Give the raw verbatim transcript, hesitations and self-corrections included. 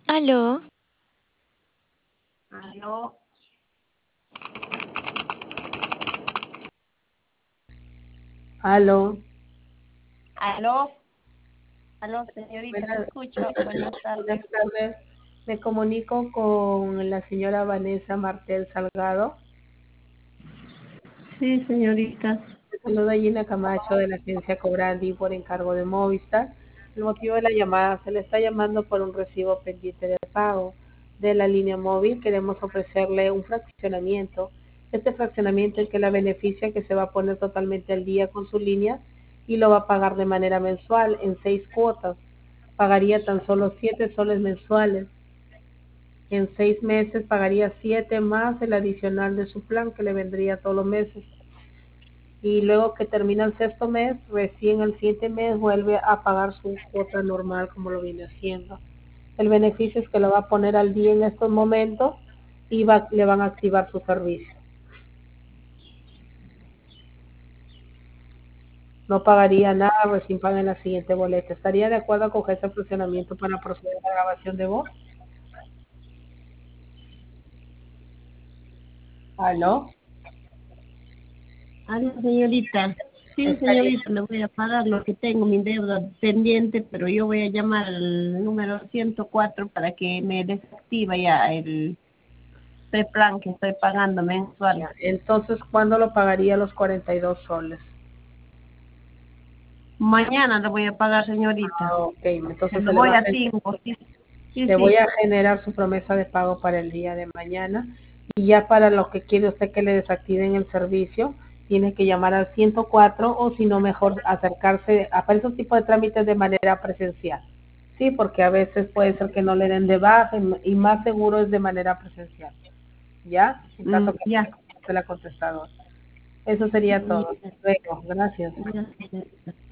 Aló, Aló, Aló, aló, aló, señorita, le buenas, escucho. Buenas tardes. buenas tardes. Me comunico con la señora Vanessa Martel Salgado. Sí, señorita. Me saluda Gina Camacho de la agencia Cobrandi por encargo de Movistar. El motivo de la llamada, se le está llamando por un recibo pendiente de pago de la línea móvil. Queremos ofrecerle un fraccionamiento. Este fraccionamiento es que la beneficia que se va a poner totalmente al día con su línea y lo va a pagar de manera mensual en seis cuotas. Pagaría tan solo siete soles mensuales. En seis meses pagaría siete más el adicional de su plan que le vendría todos los meses. Y luego que termina el sexto mes, recién el siguiente mes vuelve a pagar su cuota normal como lo viene haciendo. El beneficio es que lo va a poner al día en estos momentos y va, le van a activar su servicio. No pagaría nada, recién paga en la siguiente boleta. ¿Estaría de acuerdo con ese funcionamiento para proceder a la grabación de voz? ¿Aló? Aló, señorita. Sí, Estaría. señorita, le voy a pagar lo que tengo, mi deuda pendiente, pero yo voy a llamar al número ciento cuatro para que me desactiva ya el preplan que estoy pagando mensual. Ya. Entonces, ¿cuándo lo pagaría los cuarenta y dos soles? Mañana le voy a pagar, señorita. Ah, ok, Se entonces se lo le va voy a, a gen- Tingo, sí, sí, le voy sí. a generar su promesa de pago para el día de mañana y ya para lo que quiere usted que le desactiven el servicio, tiene que llamar al ciento cuatro o si no mejor acercarse a para esos tipos de trámites de manera presencial. Sí, porque a veces puede ser que no le den de baja y y más seguro es de manera presencial. ¿Ya? En Mm, caso que ya. no esté la contestadora. Eso sería Mm, todo. Luego, gracias. ya, señorita.